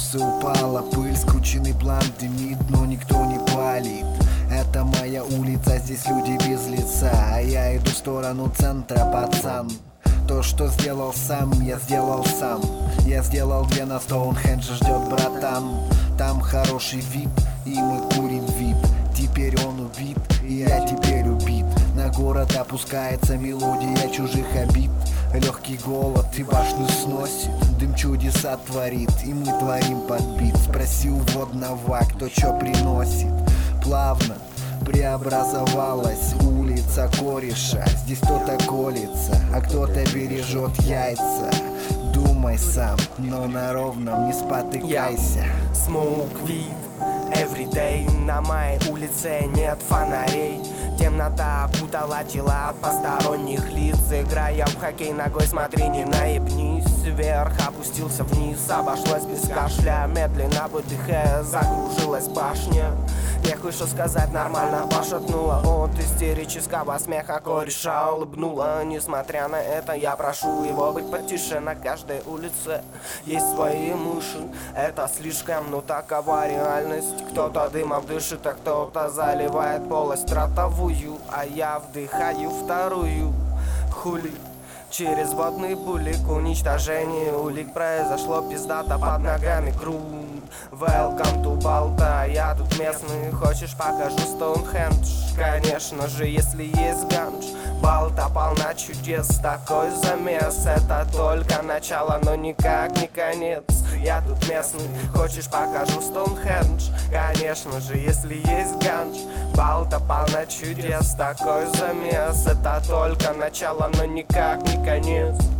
Все упала, пыль, скрученный план дымит, но никто не палит. Это моя улица, здесь люди без лица, а я иду в сторону центра, пацан. То, что сделал сам, я сделал сам. Я сделал 2 на Стоунхендже, ждет братан. Там хороший вид, и мы курим вид. Теперь он убит, и я теперь убит. На город опускается мелодия чужих обид. Легкий голод и башню сносит, дым чудеса творит, и мы творим под бит. Спроси у водного, кто чё приносит. Плавно преобразовалась улица кореша. Здесь кто-то колется, а кто-то бережет яйца. Думай сам, но на ровном не спотыкайся. Smoke weed every day. На моей улице нет фонарей. Темнота опутала тела посторонних лиц. Играя в хоккей ногой, смотри, не наебнись. Вверх опустился вниз, обошлось без кашля. Медленно выдыхая, закружилась башня. Нехуй что сказать, нормально пошатнула от истерического смеха. Кореша улыбнула. Несмотря на это, я прошу его быть потише. На каждой улице есть свои мыши. Это слишком, но такова реальность. Кто-то дымом дышит, а кто-то заливает полость ротовую, а я вдыхаю вторую. Хули. Через водный булик уничтожение улик произошло пиздато под ногами круг. Welcome to Балта, я тут местный, хочешь покажу Стоунхендж? Конечно же, если есть ганж. Балта полна чудес, такой замес. Это только начало, но никак не конец. Я тут местный, хочешь покажу Стоунхендж? Конечно же, если есть ганж. Балта полна чудес, такой замес. Это только начало, но никак не конец.